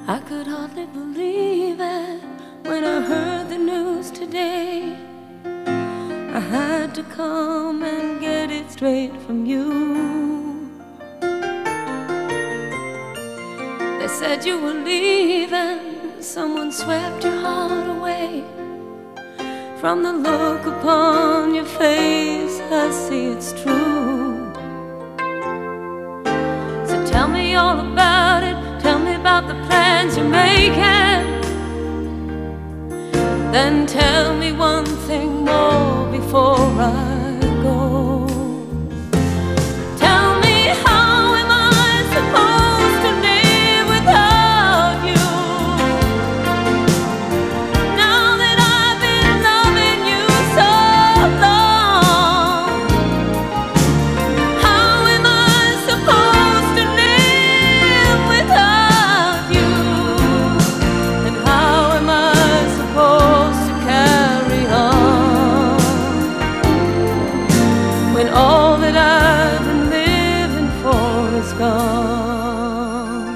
I could hardly believe it when I heard the news today. I had to come and get it straight from you. They said you were leaving, someone swept your heart away. From the look upon your face, I see it's true. So tell me all about it, tell me about the plans you're making. Then tell me one thing more before I go. Tell me, how am I supposed to live without you? Now that I've been loving you so long, how am I supposed to live without you? And how am I supposed to carry on when all that I've been living for is gone?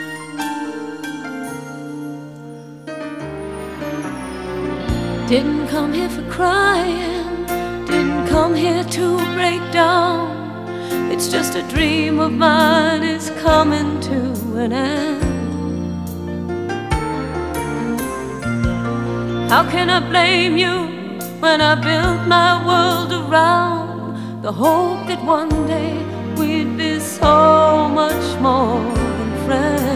Didn't come here for crying, didn't come here to break down. It's just a dream of mine is coming to an end. How can I blame you when I built my world around the hope that one day we'd be so much more than friends?